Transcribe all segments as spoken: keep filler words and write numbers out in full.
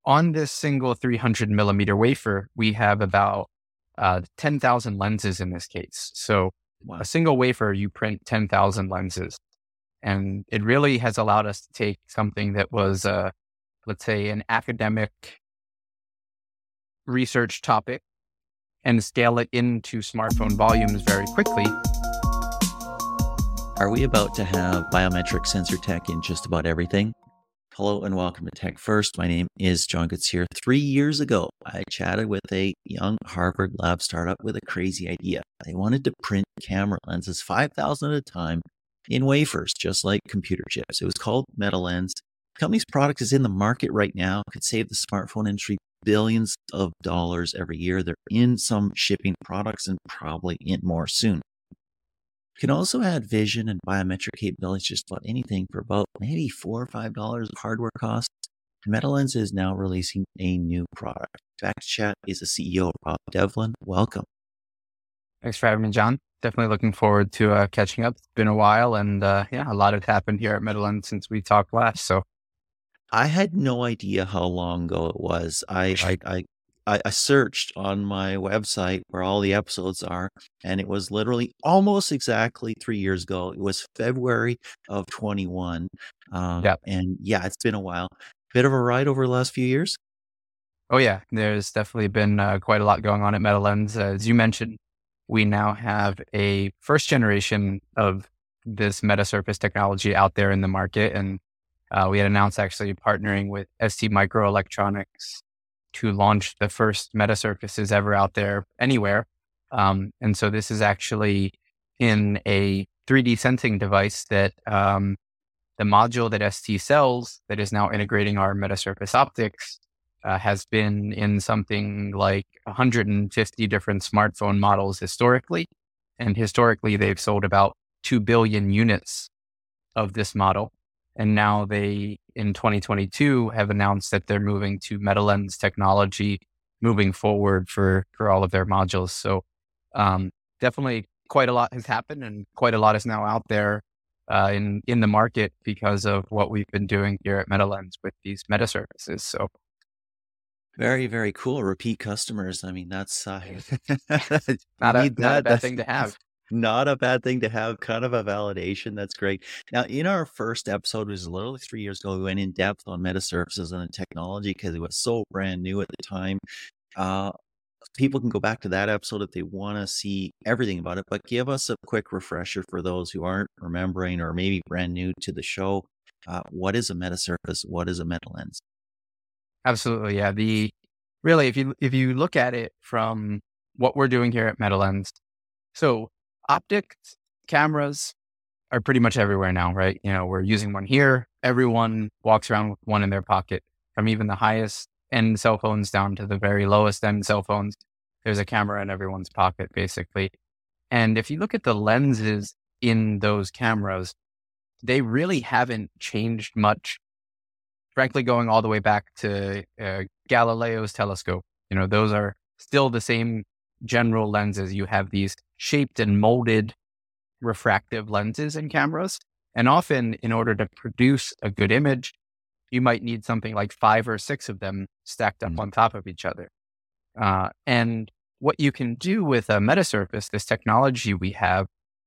on this single three hundred millimeter wafer, we have about uh, ten thousand lenses in this case. So Wow. a single wafer, you print ten thousand lenses. And it really has allowed us to take something that was, uh, let's say, an academic research topic and scale it into smartphone volumes very quickly. Are we about to have biometric sensor tech in just about everything? Hello and welcome to Tech First. My name is John Goodsir. Three years ago, I chatted with a young Harvard lab startup with a crazy idea. They wanted to print camera lenses five thousand at a time in wafers, just like computer chips. It was called MetaLens. The company's product is in the market right now. It could save the smartphone industry billions of dollars every year. They're in some shipping products and probably in more soon. You can also add vision and biometric capabilities just about anything for about maybe four or five dollars of hardware costs. MetaLens is now releasing a new product. Back to chat is the C E O, Rob Devlin. Welcome. Thanks for having me, John. Definitely looking forward to uh, catching up. It's been a while, and uh, yeah, a lot has happened here at MetaLens since we talked last. So I had no idea how long ago it was. I I, I I, I searched on my website where all the episodes are, and it was literally almost exactly three years ago. It was February of twenty-one. Uh, yeah. And yeah, it's been a while. Bit of a ride over the last few years. Oh yeah, there's definitely been uh, quite a lot going on at MetaLens. As you mentioned, we now have a first generation of this Metasurface technology out there in the market. And uh, we had announced actually partnering with S T Microelectronics to launch the first Metasurfaces ever out there anywhere. Um, and so this is actually in a three D sensing device that um, the module that S T sells that is now integrating our Metasurface optics uh, has been in something like one hundred fifty different smartphone models historically. And historically, they've sold about two billion units of this model. And now they, in twenty twenty-two, have announced that they're moving to MetaLens technology moving forward for, for all of their modules. So um, definitely quite a lot has happened and quite a lot is now out there uh, in, in the market because of what we've been doing here at MetaLens with these Metasurfaces. So very, very cool. Repeat customers. I mean, that's uh, not, a, not that. a bad thing to have. Not a bad thing to have, kind of a validation. That's great. Now, in our first episode, it was literally three years ago, we went in depth on Metasurfaces and the technology because it was so brand new at the time. Uh, people can go back to that episode if they want to see everything about it, but give us a quick refresher for those who aren't remembering or maybe brand new to the show. Uh, what is a Metasurface? What is a MetaLens? Absolutely. Yeah. The really, if you, if you look at it from what we're doing here at MetaLens, so optics cameras are pretty much everywhere now, right? You know, we're using one here. Everyone walks around with one in their pocket, from even the highest end cell phones down to the very lowest end cell phones. There's a camera in everyone's pocket, basically. And if you look at the lenses in those cameras, they really haven't changed much. Frankly, going all the way back to uh, Galileo's telescope, you know, those are still the same general lenses. You have these shaped and molded refractive lenses in cameras. And often in order to produce a good image, you might need something like five or six of them stacked up mm-hmm. on top of each other. Uh, and what you can do with a Metasurface, this technology we have,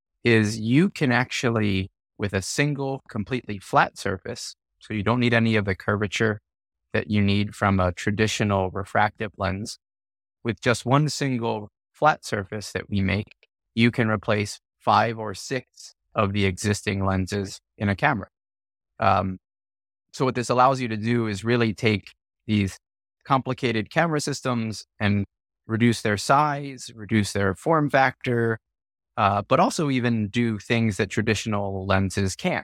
is you can actually, with a single completely flat surface, so you don't need any of the curvature that you need from a traditional refractive lens, with just one single flat surface that we make, you can replace five or six of the existing lenses in a camera. Um, so what this allows you to do is really take these complicated camera systems and reduce their size, reduce their form factor, uh, but also even do things that traditional lenses can't.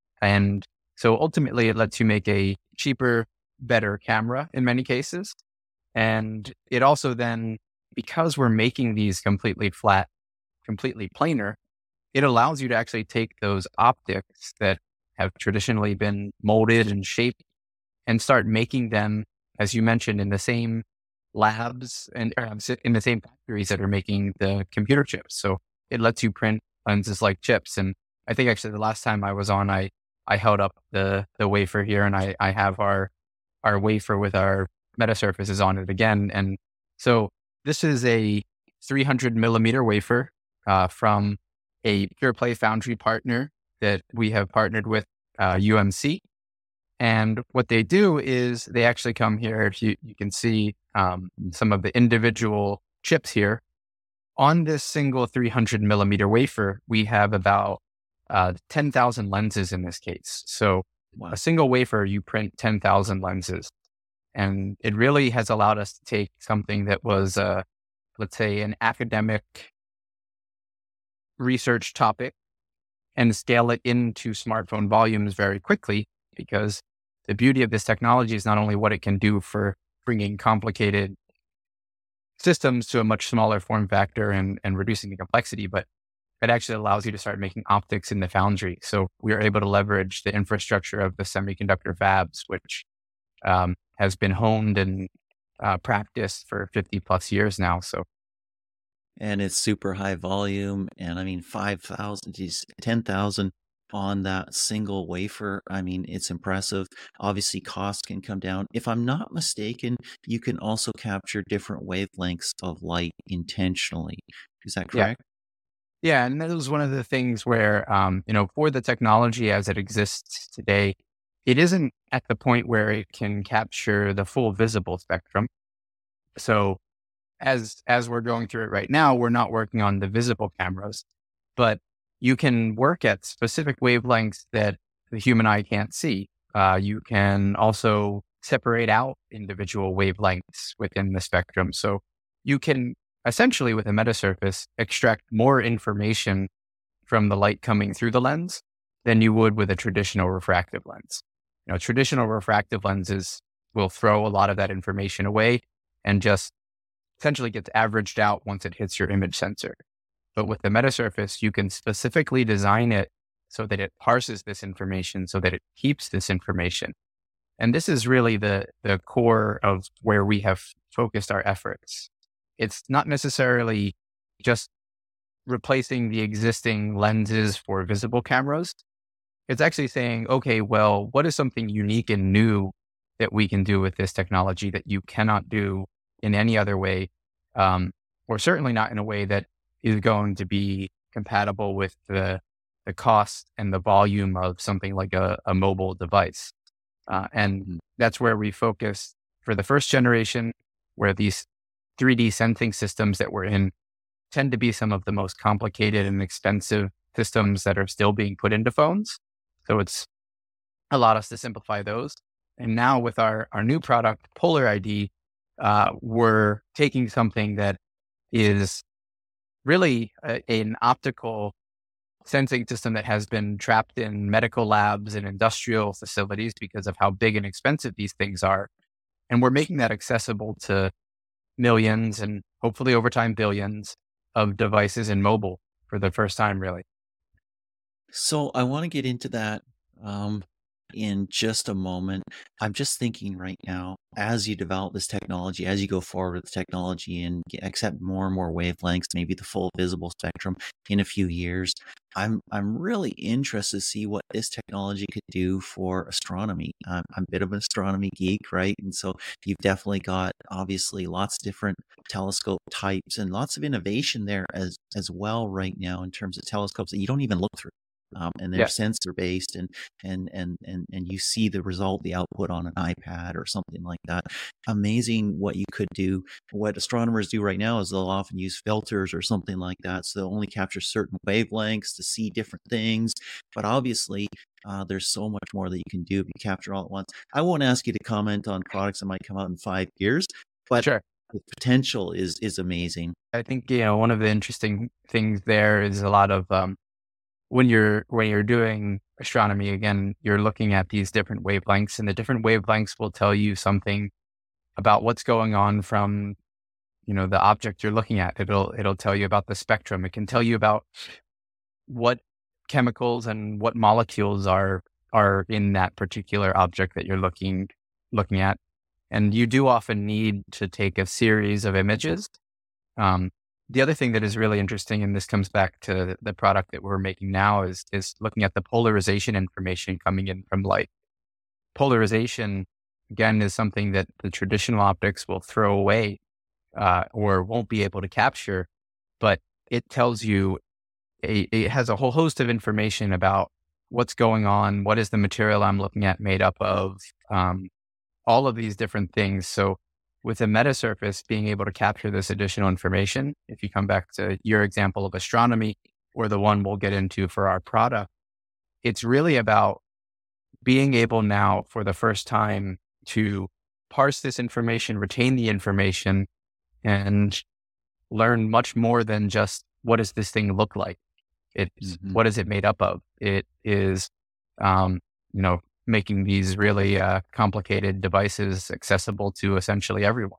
And so ultimately, it lets you make a cheaper, better camera in many cases. And it also then, because we're making these completely flat, completely planar, it allows you to actually take those optics that have traditionally been molded and shaped and start making them, as you mentioned, in the same labs and or, in the same factories that are making the computer chips. So it lets you print lenses like chips. And I think actually the last time I was on, I I held up the the wafer here, and I I have our our wafer with our Metasurface is on it again. And so this is a three hundred millimeter wafer uh, from a pure play foundry partner that we have partnered with, uh, U M C. And what they do is they actually come here. If you, you can see um, some of the individual chips here. On this single three hundred millimeter wafer, we have about uh, ten thousand lenses in this case. So Wow. a single wafer, you print ten thousand lenses. And it really has allowed us to take something that was, uh, let's say, an academic research topic and scale it into smartphone volumes very quickly, because the beauty of this technology is not only what it can do for bringing complicated systems to a much smaller form factor and, and reducing the complexity, but it actually allows you to start making optics in the foundry. So we are able to leverage the infrastructure of the semiconductor fabs, which um, has been honed and uh, practiced for fifty plus years now. So, and it's super high volume. And I mean, five thousand, geez, ten thousand on that single wafer. I mean, it's impressive. Obviously, cost can come down. If I'm not mistaken, you can also capture different wavelengths of light intentionally. Is that yeah. correct? Yeah. And that was one of the things where, um, you know, for the technology as it exists today, it isn't at the point where it can capture the full visible spectrum. So as as we're going through it right now, we're not working on the visible cameras, but you can work at specific wavelengths that the human eye can't see. Uh, you can also separate out individual wavelengths within the spectrum. So you can essentially, with a Metasurface, extract more information from the light coming through the lens than you would with a traditional refractive lens. You know, traditional refractive lenses will throw a lot of that information away and just essentially gets averaged out once it hits your image sensor. But with the Metasurface, you can specifically design it so that it parses this information, so that it keeps this information. And this is really the, the core of where we have focused our efforts. It's not necessarily just replacing the existing lenses for visible cameras. It's actually saying, okay, well, what is something unique and new that we can do with this technology that you cannot do in any other way, um, or certainly not in a way that is going to be compatible with the the cost and the volume of something like a, a mobile device. Uh, and that's where we focus for the first generation, where these three D sensing systems that we're in tend to be some of the most complicated and expensive systems that are still being put into phones. So it's allowed us to simplify those. And now with our, our new product, Polar I D, uh, we're taking something that is really a, an optical sensing system that has been trapped in medical labs and industrial facilities because of how big and expensive these things are. And we're making that accessible to millions and hopefully over time billions of devices in mobile for the first time, really. So I want to get into that um, in just a moment. I'm just thinking right now, as you develop this technology, as you go forward with the technology and get, accept more and more wavelengths, maybe the full visible spectrum in a few years, I'm I'm really interested to see what this technology could do for astronomy. Um, I'm a bit of an astronomy geek, right? And so you've definitely got obviously lots of different telescope types and lots of innovation there as as well right now in terms of telescopes that you don't even look through. Um, and they're Yeah. sensor based, and and and and and you see the result, the output on an iPad or something like that. Amazing what you could do. What astronomers do right now is they'll often use filters or something like that, so they'll only capture certain wavelengths to see different things. But obviously, uh, there's so much more that you can do if you capture all at once. I won't ask you to comment on products that might come out in five years, but Sure. the potential is is amazing. I think, you know, one of the interesting things there is a lot of, um, when you're, when you're doing astronomy, again, you're looking at these different wavelengths, and the different wavelengths will tell you something about what's going on from, you know, the object you're looking at. It'll, it'll tell you about the spectrum. It can tell you about what chemicals and what molecules are, are in that particular object that you're looking, looking at. And you do often need to take a series of images. Um, the other thing that is really interesting, and this comes back to the product that we're making now, is, is looking at the polarization information coming in from light. Polarization again, is something that the traditional optics will throw away uh, or won't be able to capture, but it tells you, a, it has a whole host of information about what's going on, what is the material I'm looking at made up of, um, all of these different things. So with a metasurface being able to capture this additional information, if you come back to your example of astronomy or the one we'll get into for our product, it's really about being able now for the first time to parse this information, retain the information, and learn much more than just what does this thing look like? It's Mm-hmm. what is it made up of? It is, um, you know, making these really uh, complicated devices accessible to essentially everyone.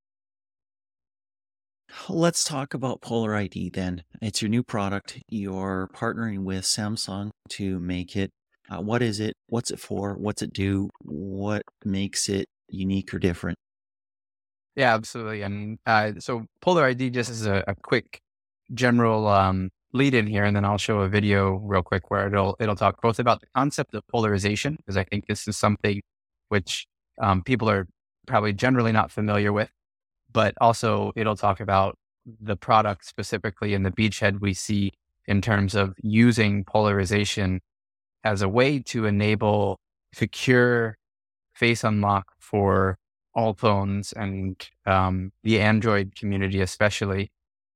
Let's talk about Polar I D then. It's your new product. You're partnering with Samsung to make it. Uh, what is it? What's it for? What's it do? What makes it unique or different? Yeah, absolutely. And uh, so Polar I D just is a, a quick general um, lead in here, and then I'll show a video real quick where it'll it'll talk both about the concept of polarization, because I think this is something which um, people are probably generally not familiar with, but also it'll talk about the product specifically in the beachhead we see in terms of using polarization as a way to enable secure face unlock for all phones and um, the Android community especially,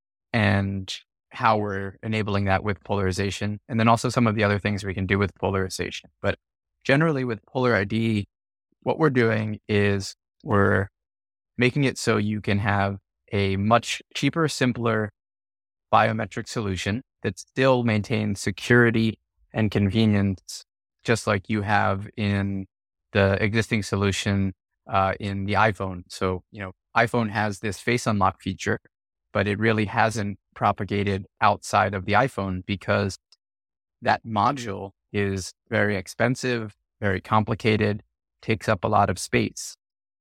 and how we're enabling that with polarization, and then also some of the other things we can do with polarization. But generally with Polar I D, what we're doing is we're making it so you can have a much cheaper, simpler biometric solution that still maintains security and convenience, just like you have in the existing solution uh, in the iPhone. So, you know, iPhone has this face unlock feature, but it really hasn't propagated outside of the iPhone because that module is very expensive, very complicated, takes up a lot of space.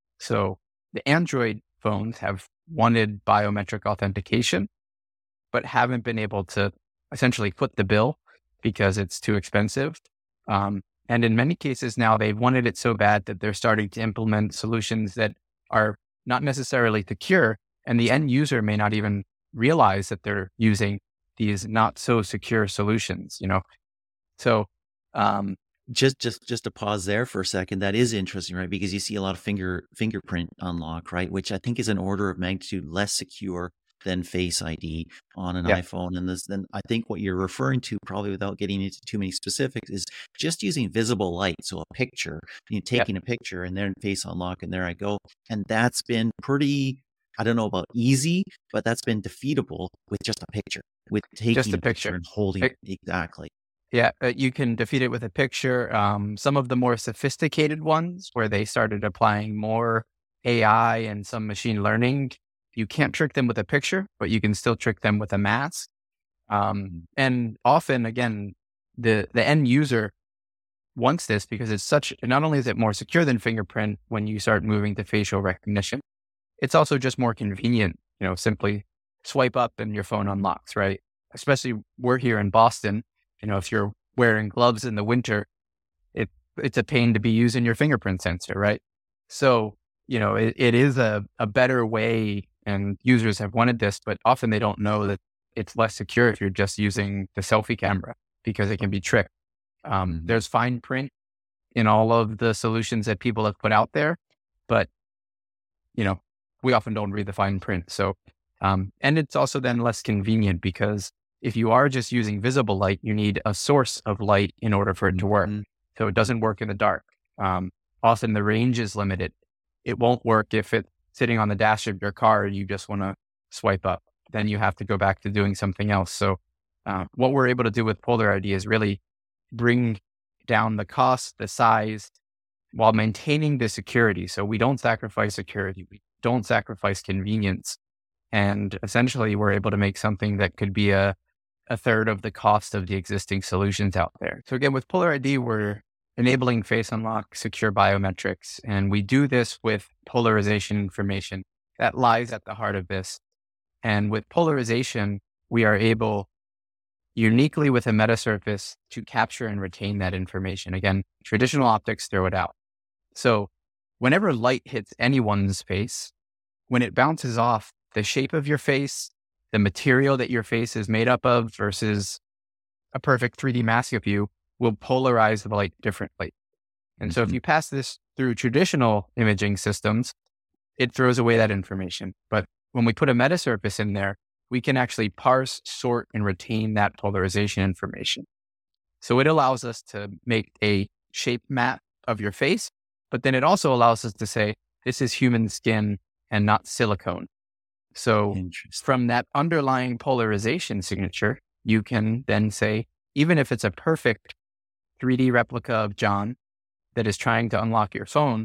So the Android phones have wanted biometric authentication, but haven't been able to essentially foot the bill because it's too expensive. Um, and in many cases now, they've wanted it so bad that they're starting to implement solutions that are not necessarily secure, and the end user may not even realize that they're using these not so secure solutions, you know? So, um, Just just just to pause there for a second, that is interesting, right? Because you see a lot of finger fingerprint unlock, right? Which I think is an order of magnitude less secure than Face I D on an yeah, iPhone. And this, then I think what you're referring to, probably without getting into too many specifics, is just using visible light. So a picture, you know, yeah, taking a picture and then face unlock, and there I go. And that's been pretty, I don't know about easy, but that's been defeatable with just a picture, with just taking a a picture picture. and holding It- it. Exactly. Yeah, uh, you can defeat it with a picture. Um, some of the more sophisticated ones where they started applying more A I and some machine learning, you can't trick them with a picture, but you can still trick them with a mask. Um, Mhm. and often, again, the, the end user wants this because it's such, not only is it more secure than fingerprint when you start moving to facial recognition, it's also just more convenient, you know, simply swipe up and your phone unlocks, right? Especially we're here in Boston. You know, if you're wearing gloves in the winter, it it's a pain to be using your fingerprint sensor, right? So, you know, it, it is a, a better way, and users have wanted this, but often they don't know that it's less secure if you're just using the selfie camera because it can be tricked. Um, Mhm. there's fine print in all of the solutions that people have put out there, but you know, we often don't read the fine print. So, um, and it's also then less convenient because if you are just using visible light, you need a source of light in order for it to work. Mhm. So it doesn't work in the dark. Um, often the range is limited. It won't work if it's sitting on the dash of your car and you just want to swipe up. Then you have to go back to doing something else. So, uh, what we're able to do with Polar I D is really bring down the cost, the size, while maintaining the security. So we don't sacrifice security. We don't sacrifice convenience. And essentially we're able to make something that could be a, a third of the cost of the existing solutions out there. So again, with Polar I D, we're enabling face unlock, secure biometrics, and we do this with polarization information that lies at the heart of this. And with polarization, we are able uniquely with a metasurface to capture and retain that information. Again, traditional optics throw it out. So whenever light hits anyone's face, when it bounces off, the shape of your face, the material that your face is made up of versus a perfect three D mask of you will polarize the light differently. And so if you pass this through traditional imaging systems, it throws away that information. But when we put a metasurface in there, we can actually parse, sort, and retain that polarization information. So it allows us to make a shape map of your face, but then it also allows us to say, this is human skin and not silicone. So from that underlying polarization signature, you can then say, even if it's a perfect three D replica of John that is trying to unlock your phone,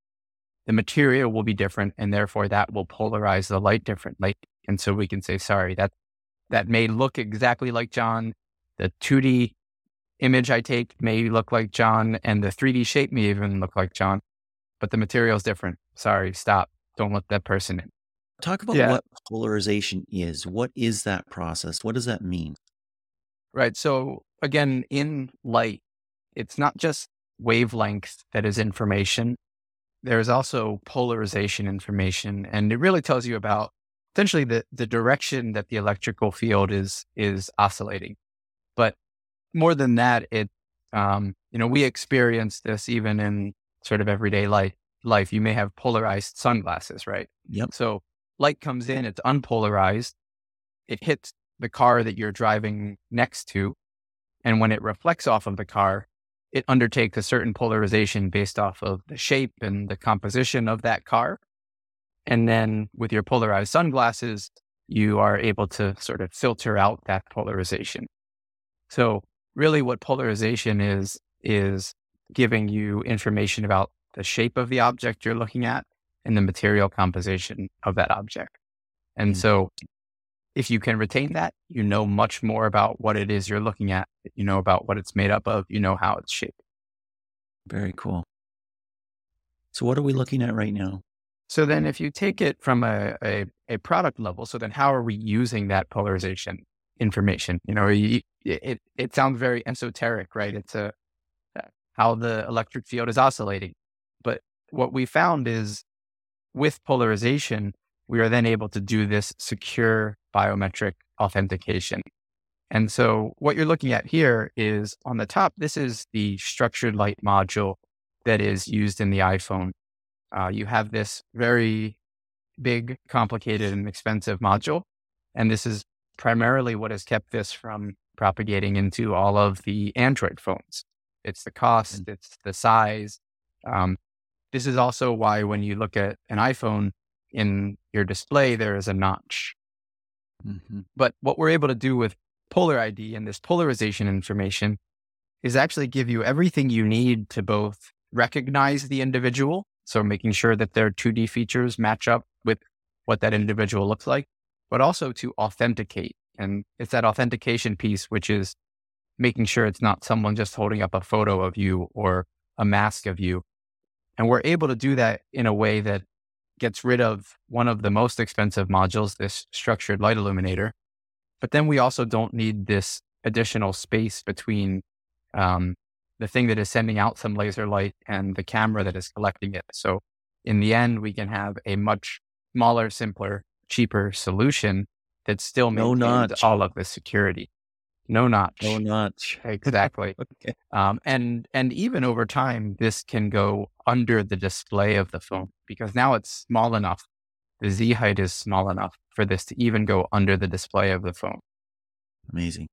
the material will be different, and therefore that will polarize the light differently. And so we can say, sorry, that that may look exactly like John. The two D image I take may look like John, and the three D shape may even look like John, but the material is different. Sorry, stop. Don't let that person in. Talk about Yeah. what polarization is. What is that process? What does that mean? Right. So again, in light, it's not just wavelength that is information. There's also polarization information, and it really tells you about essentially the, the direction that the electrical field is is oscillating. But more than that, it um, you know, we experience this even in sort of everyday life. Life, you may have polarized sunglasses, right? Yep. So light comes in, it's unpolarized. It hits the car that you're driving next to, and when it reflects off of the car, it undertakes a certain polarization based off of the shape and the composition of that car. And then with your polarized sunglasses, you are able to sort of filter out that polarization. So really what polarization is, is giving you information about the shape of the object you're looking at and the material composition of that object. And mm-hmm. so if you can retain that, you know much more about what it is you're looking at. You know about what it's made up of. You know how it's shaped. Very cool. So what are we looking at right now? So then if you take it from a, a, a product level, so then how are we using that polarization information? You know, you, it, it sounds very esoteric, right? It's a, how the electric field is oscillating. But what we found is with polarization, we are then able to do this secure biometric authentication. And so what you're looking at here is on the top, this is the structured light module that is used in the iPhone. Uh, you have this very big, complicated, and expensive module. And this is primarily what has kept this from propagating into all of the Android phones. It's the cost, mm-hmm. it's the size. Um, this is also why when you look at an iPhone, in your display, there is a notch. Mm-hmm. But what we're able to do with Polar I D and this polarization information is actually give you everything you need to both recognize the individual, so making sure that their two D features match up with what that individual looks like, but also to authenticate. And it's that authentication piece, which is making sure it's not someone just holding up a photo of you or a mask of you. And we're able to do that in a way that gets rid of one of the most expensive modules, this structured light illuminator. But then we also don't need this additional space between um, the thing that is sending out some laser light and the camera that is collecting it. So in the end, we can have a much smaller, simpler, cheaper solution that still maintains no notch. all of the security. No notch. No notch. Exactly. Okay. Um, and and even over time, this can go under the display of the phone because now it's small enough. The Z height is small enough for this to even go under the display of the phone. Amazing.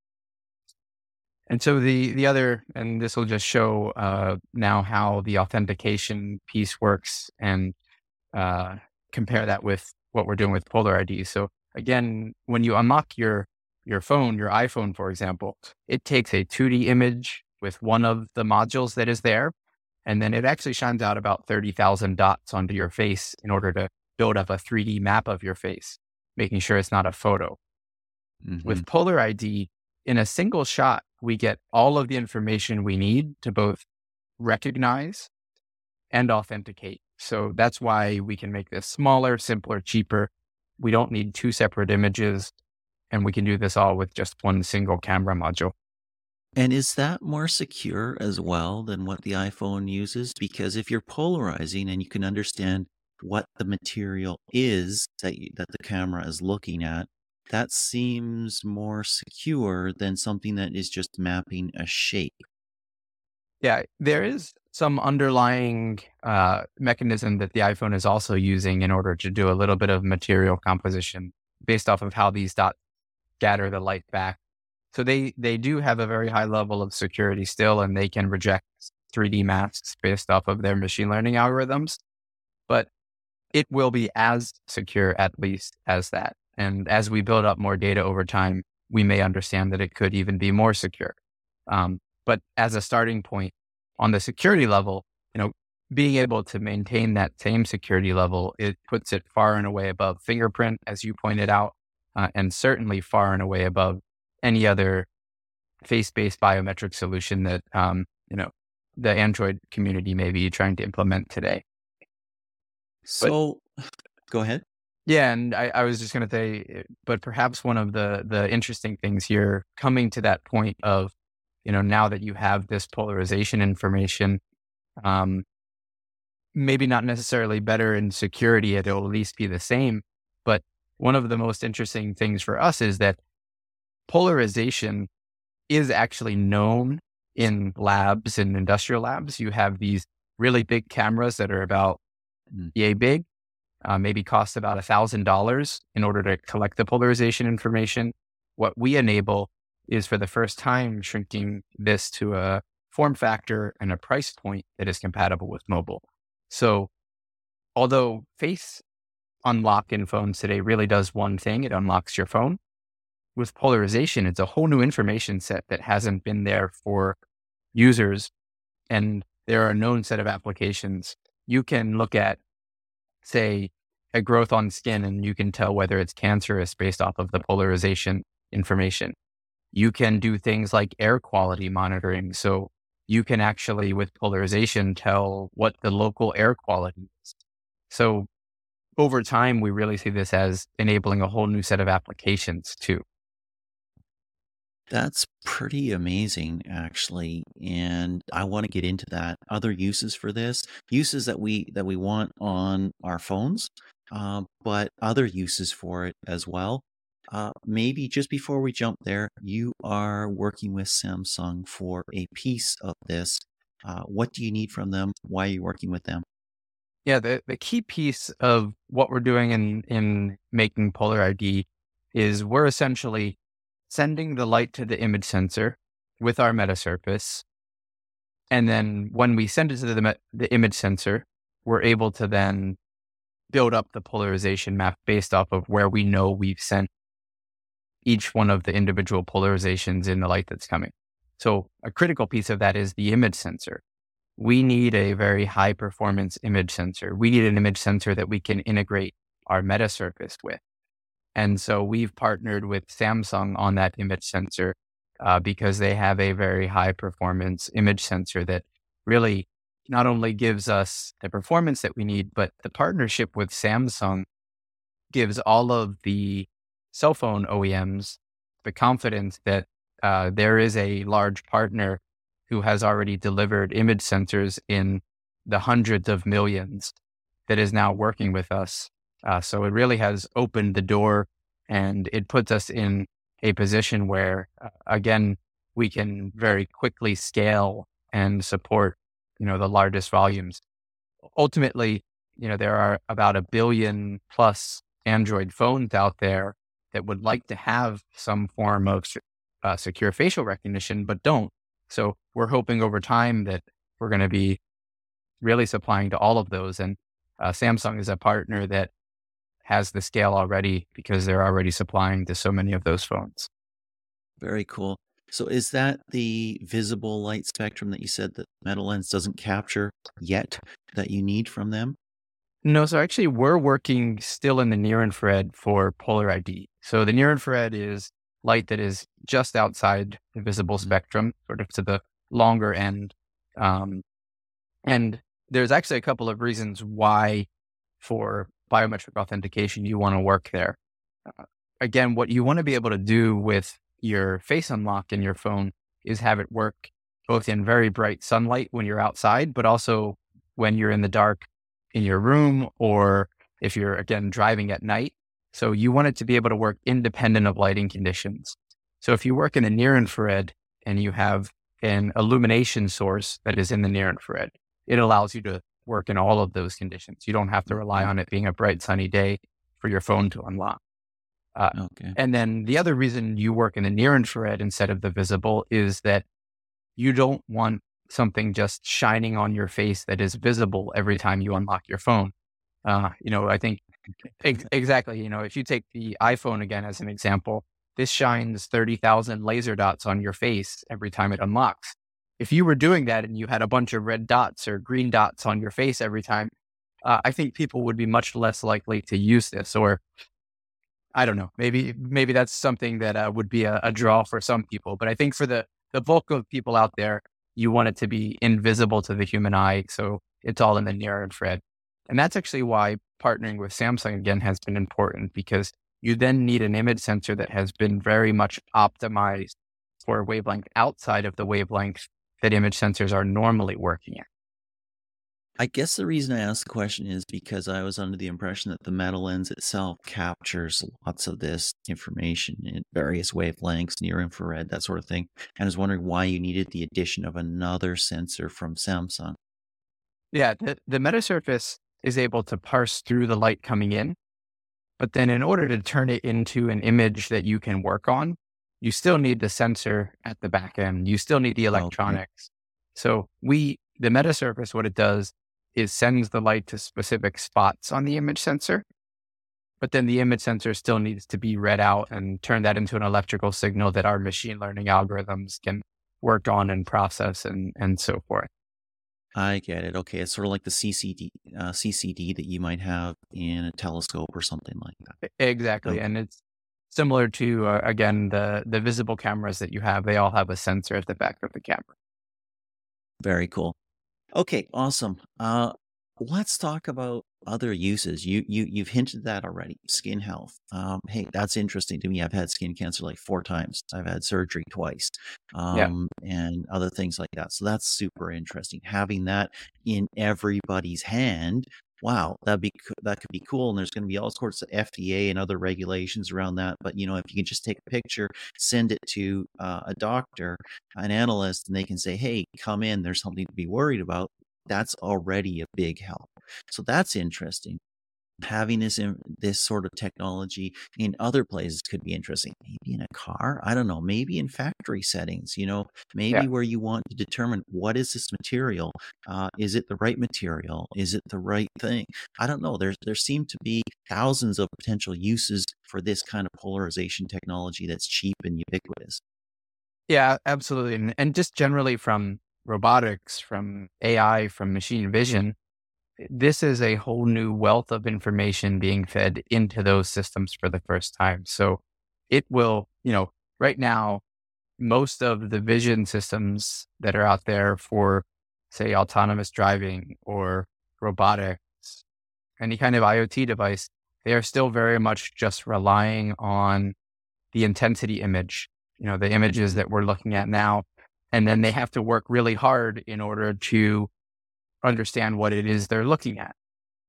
And so the the other, and this will just show uh, now how the authentication piece works and uh, compare that with what we're doing with Polar I D. So again, when you unlock your your phone, your iPhone, for example, it takes a two D image with one of the modules that is there, and then it actually shines out about thirty thousand dots onto your face in order to build up a three D map of your face, making sure it's not a photo. Mm-hmm. With Polar I D, in a single shot, we get all of the information we need to both recognize and authenticate. So that's why we can make this smaller, simpler, cheaper. We don't need two separate images. And we can do this all with just one single camera module. And is that more secure as well than what the iPhone uses? Because if you're polarizing and you can understand what the material is that you, that the camera is looking at, that seems more secure than something that is just mapping a shape. Yeah, there is some underlying uh, mechanism that the iPhone is also using in order to do a little bit of material composition based off of how these dots scatter the light back. So they they do have a very high level of security still, and they can reject three D masks based off of their machine learning algorithms. But it will be as secure, at least, as that. And as we build up more data over time, we may understand that it could even be more secure. Um, but as a starting point on the security level, you know, being able to maintain that same security level, it puts it far and away above fingerprint, as you pointed out, uh, and certainly far and away above any other face-based biometric solution that, um, you know, the Android community may be trying to implement today. But So go ahead. yeah, and I, I was just going to say, but perhaps one of the the interesting things here, coming to that point of, you know, now that you have this polarization information, um, maybe not necessarily better in security, it'll at least be the same. But one of the most interesting things for us is that polarization is actually known in labs and industrial labs. You have these really big cameras that are about Mm. yay big, uh, maybe cost about a thousand dollars in order to collect the polarization information. What we enable is for the first time shrinking this to a form factor and a price point that is compatible with mobile. So although face unlock in phones today really does one thing, it unlocks your phone. With polarization, it's a whole new information set that hasn't been there for users. And there are a known set of applications. You can look at, say, a growth on skin, and you can tell whether it's cancerous based off of the polarization information. You can do things like air quality monitoring. So you can actually, with polarization, tell what the local air quality is. So over time, we really see this as enabling a whole new set of applications too. That's pretty amazing, actually, and I want to get into that. Other uses for this, uses that we that we want on our phones, uh, but other uses for it as well. Uh, maybe just before we jump there, you are working with Samsung for a piece of this. Uh, what do you need from them? Why are you working with them? Yeah, the, the key piece of what we're doing in, in making Polar I D is we're essentially sending the light to the image sensor with our metasurface. And then when we send it to the, me- the image sensor, we're able to then build up the polarization map based off of where we know we've sent each one of the individual polarizations in the light that's coming. So a critical piece of that is the image sensor. We need a very high performance image sensor. We need an image sensor that we can integrate our metasurface with. And so we've partnered with Samsung on that image sensor uh, because they have a very high performance image sensor that really not only gives us the performance that we need, but the partnership with Samsung gives all of the cell phone O E Ms the confidence that uh, there is a large partner who has already delivered image sensors in the hundreds of millions that is now working with us. Uh, so it really has opened the door, and it puts us in a position where, uh, again, we can very quickly scale and support, you know, the largest volumes. Ultimately, you know, there are about a billion plus Android phones out there that would like to have some form of uh, secure facial recognition, but don't. So we're hoping over time that we're going to be really supplying to all of those. And uh, Samsung is a partner that has the scale already because they're already supplying to so many of those phones. Very cool. So is that the visible light spectrum that you said that MetaLens doesn't capture yet that you need from them? No, so actually we're working still in the near infrared for Polar I D. So the near infrared is light that is just outside the visible spectrum, sort of to the longer end. Um, and there's actually a couple of reasons why for biometric authentication you want to work there. Uh, again, what you want to be able to do with your face unlock in your phone is have it work both in very bright sunlight when you're outside, but also when you're in the dark in your room, or if you're, again, driving at night. So you want it to be able to work independent of lighting conditions. So if you work in the near infrared and you have an illumination source that is in the near infrared, it allows you to work in all of those conditions. You don't have to rely on it being a bright sunny day for your phone to unlock. Uh, Okay. and then the other reason you work in the near infrared instead of the visible is that you don't want something just shining on your face that is visible every time you unlock your phone. Uh, you know, I think ex- exactly, you know, if you take the iPhone again as an example, this shines thirty thousand laser dots on your face every time it unlocks. If you were doing that and you had a bunch of red dots or green dots on your face every time, uh, I think people would be much less likely to use this. Or I don't know, maybe maybe that's something that uh, would be a, a draw for some people. But I think for the, the bulk of people out there, you want it to be invisible to the human eye. So it's all in the near infrared. And that's actually why partnering with Samsung again has been important, because you then need an image sensor that has been very much optimized for a wavelength outside of the wavelength that image sensors are normally working at. I guess the reason I asked the question is because I was under the impression that the metal lens itself captures lots of this information in various wavelengths, near infrared, that sort of thing. And I was wondering why you needed the addition of another sensor from Samsung. Yeah, the, the metasurface is able to parse through the light coming in, but then in order to turn it into an image that you can work on, you still need the sensor at the back end. You still need the Okay. electronics. So we, the metasurface, what it does is sends the light to specific spots on the image sensor, but then the image sensor still needs to be read out and turn that into an electrical signal that our machine learning algorithms can work on and process and, and so forth. I get it. Okay, it's sort of like the C C D, uh, C C D that you might have in a telescope or something like that. E- Exactly. Okay, And it's similar to, uh, again, the, the visible cameras that you have. They all have a sensor at the back of the camera. very cool. Okay, awesome. Uh, let's talk about other uses. You you you've hinted that already. Skin health. Um, hey, that's interesting to me. I've had skin cancer like four times. I've had surgery twice, Yeah. um, and other things like that. So that's super interesting. Having that in everybody's hand. Wow, that'd be co- that could be cool. And there's going to be all sorts of F D A and other regulations around that. But you know, if you can just take a picture, send it to uh, a doctor, an analyst, and they can say, "Hey, come in. There's something to be worried about." That's already a big help. So that's interesting. Having this in, this sort of technology in other places could be interesting. Maybe in a car, I don't know. Maybe in factory settings, you know, Yeah. maybe where you want to determine what is this material? Uh, is it the right material? Is it the right thing? I don't know. There's there seem to be thousands of potential uses for this kind of polarization technology that's cheap and ubiquitous. Yeah, absolutely. And, and just generally from robotics, from A I, from machine vision, this is a whole new wealth of information being fed into those systems for the first time. So it will, you know, right now, most of the vision systems that are out there for, say, autonomous driving or robotics, any kind of IoT device, they are still very much just relying on the intensity image, you know, the images that we're looking at now. And then they have to work really hard in order to understand what it is they're looking at.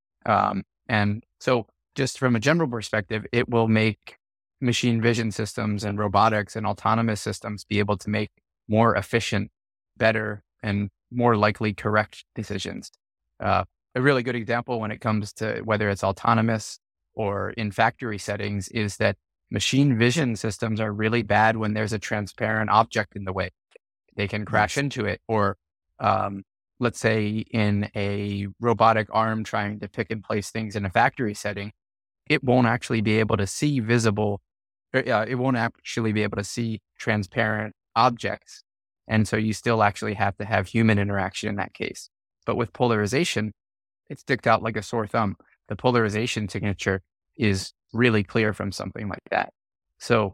Um, and so just from a general perspective, it will make machine vision systems and robotics and autonomous systems be able to make more efficient, better, and more likely correct decisions. Uh, a really good example when it comes to whether it's autonomous or in factory settings is that machine vision systems are really bad when there's a transparent object in the way. They can crash Yes. into it, or um, let's say in a robotic arm trying to pick and place things in a factory setting, it won't actually be able to see visible, or, uh, it won't actually be able to see transparent objects. And so you still actually have to have human interaction in that case. But with polarization, it sticks out like a sore thumb. The polarization signature is really clear from something like that. So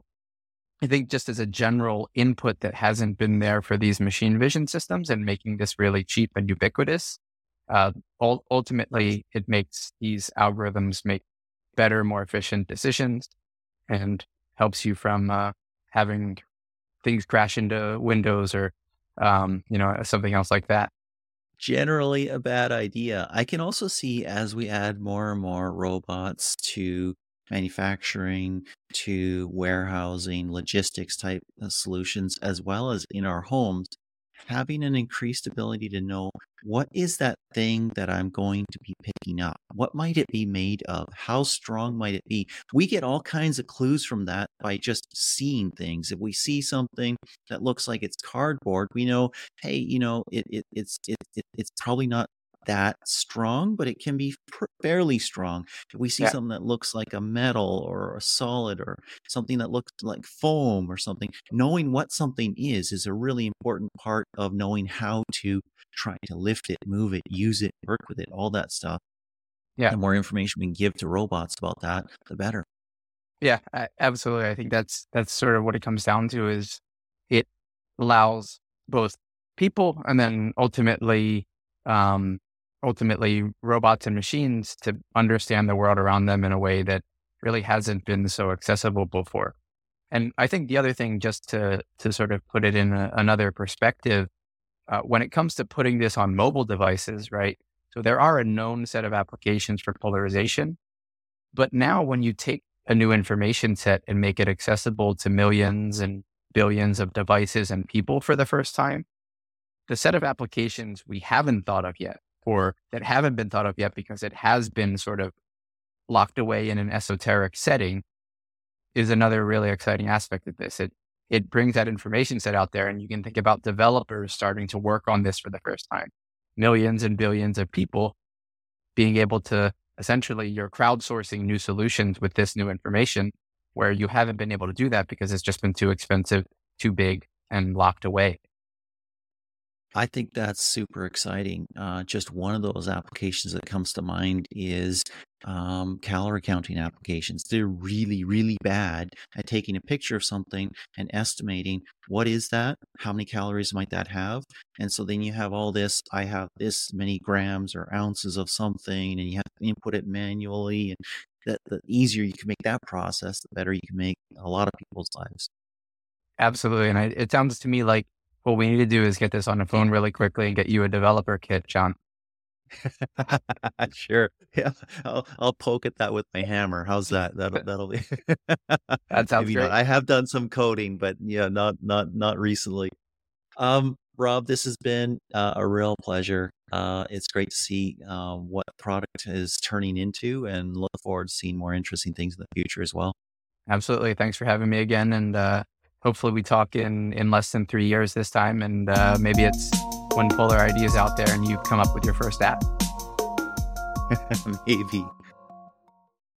I think just as a general input that hasn't been there for these machine vision systems and making this really cheap and ubiquitous, uh, ul- ultimately it makes these algorithms make better, more efficient decisions and helps you from uh, having things crash into windows or, um, you know, something else like that. Generally a bad idea. I can also see as we add more and more robots to manufacturing, to warehousing, logistics type of solutions, as well as in our homes, having an increased ability to know what is that thing that I'm going to be picking up? What might it be made of? How strong might it be? We get all kinds of clues from that by just seeing things. If we see something that looks like it's cardboard, we know, hey, you know, it, it it's it, it it's probably not that strong, but it can be pr- fairly strong. If we see Yeah. something that looks like a metal or a solid or something that looks like foam or something, knowing what something is is a really important part of knowing how to try to lift it, move it, use it, work with it, all that stuff. Yeah. The more information we can give to robots about that, the better. Yeah, a- absolutely. I think that's that's sort of what it comes down to is it allows both people and then ultimately um, ultimately robots and machines to understand the world around them in a way that really hasn't been so accessible before. And I think the other thing, just to to sort of put it in a, another perspective, uh, when it comes to putting this on mobile devices, right? So there are a known set of applications for polarization, but now when you take a new information set and make it accessible to millions and billions of devices and people for the first time, the set of applications we haven't thought of yet, or that haven't been thought of yet because it has been sort of locked away in an esoteric setting, is another really exciting aspect of this. It it brings that information set out there, and you can think about developers starting to work on this for the first time. Millions and billions of people being able to essentially, you're crowdsourcing new solutions with this new information, where you haven't been able to do that because it's just been too expensive, too big, and locked away. I think that's super exciting. Uh, just one of those applications that comes to mind is um, calorie counting applications. They're really, really bad at taking a picture of something and estimating what is that? How many calories might that have? And so then you have all this, I have this many grams or ounces of something, and you have to input it manually. And the, the easier you can make that process, the better you can make a lot of people's lives. Absolutely. And I, it sounds to me like what we need to do is get this on the phone really quickly and get you a developer kit, John. Sure. Yeah. I'll I'll poke at that with my hammer. How's that? That'll that'll be That sounds maybe not. great. I have done some coding, but yeah, not not not recently. Um, Rob, this has been uh, a real pleasure. Uh, it's great to see uh, what the product is turning into, and look forward to seeing more interesting things in the future as well. Absolutely. Thanks for having me again. And uh, hopefully we talk in, in less than three years this time. And uh, maybe it's when Polar I D is out there and you've come up with your first app. Maybe.